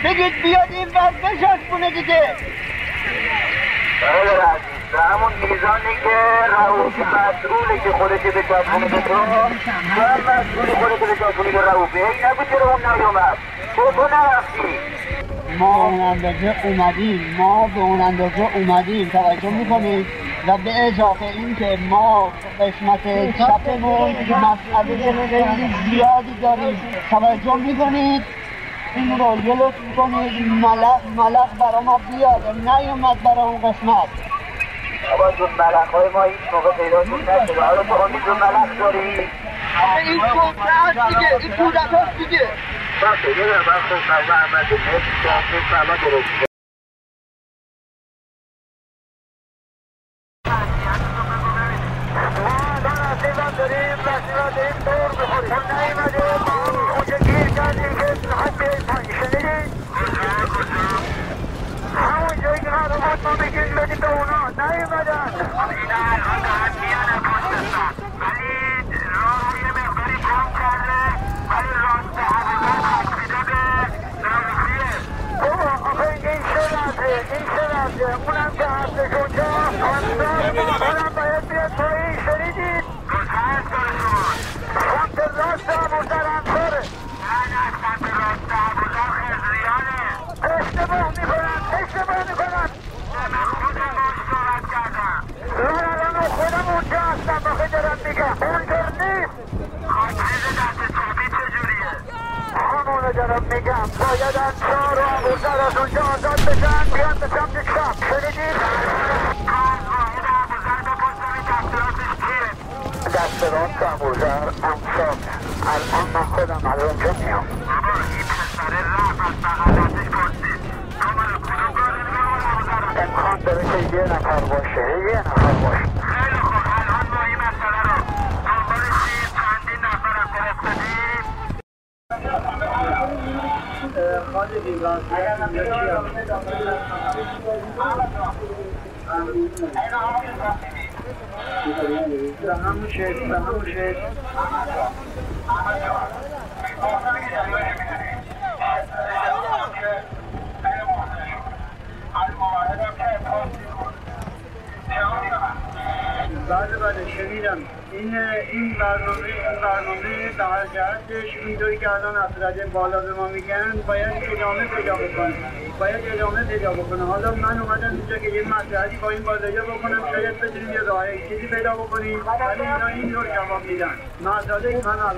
بگید بیاد این وقت بچسبونه دیگه. برادر عزیز به همون میزانی که رئوف مسئوله که خودش به چسبونه به تو هم مسئول خودش به چسبونه به رئوفه. این نگو چرا اون نیومد تو نرفتی. ما اون اندازه اومدیم، ما به اون اندازه اومدیم، توجه میکنید و به اضافه این که ما قسمت چپمون مسئله خیلی زیادی داریم، توجه میکنید این رو یه لطف میکنید ملق برای ما بیاد، نیومد برای اون قسمت. بابا جون ملق های ما هیچ موقع پیدا نشده، حالا تو همین جون ملق داری؟ این کودک هست دیگه، این کودک هست دیگه. باشه یه دارم من خوب نوه احمد نفت شاید فرما گرفته. ما داریم داریم دور بخوریم. ما نیمدیم اونجا گیر کردیم که حد بیاییم پایین. شنیدید؟ همون جایی که قرار بود ما بگیم بدیم به اونا نیومدن. اینا الان دارن میان پشت هستن ولی راه یه مقداری کم کرده ولی راست حقیقت خاصیده به رئوفیه. بابا آخه این چه لحظه اونم که هستش اونجا اونم باید بیاد پایین. شنیدید؟ روزهست دارشون سمت راست ابوذر همساره. نه سمت راست ابوذر خضریانه. اشتباه میکنن. من خودم باش صحبت کردم. الان خودم اونجا هستم باخه دارم میگم اونجا نیست. خاطریز دست چاپی چجوریه؟ همونو دارم میگم باید انصار و ابوذر از اونجا آزاد بشن بیان به سمت چپ. شنیدید؟ از واحد ابوذر بپرسم این دست راستش کیه؟ دست راست ابوذر انصار. الان من خودم از اونجا میام. بابا این پسره رفت از بغل دستش پرسید تو منو کدوم کاری میگم ابوذر امکان داره که یه نفر باشه. خیلی خوب الان ما این مسئله رو دنبالشیم چندین نفر هم فرستادیم. خالی بیگان همون شد بله شنیدم. این برنامه به هر جهتش اینطوری که الان افراد بالا به ما میگن باید ادامه پیدا بکنه. حالا من اومدم اینجا که یه مسئله با این بالایه بکنم شاید بتونیم یه راهی چیزی پیدا بکنیم ولی اینا این رو جواب میدن. مسئله من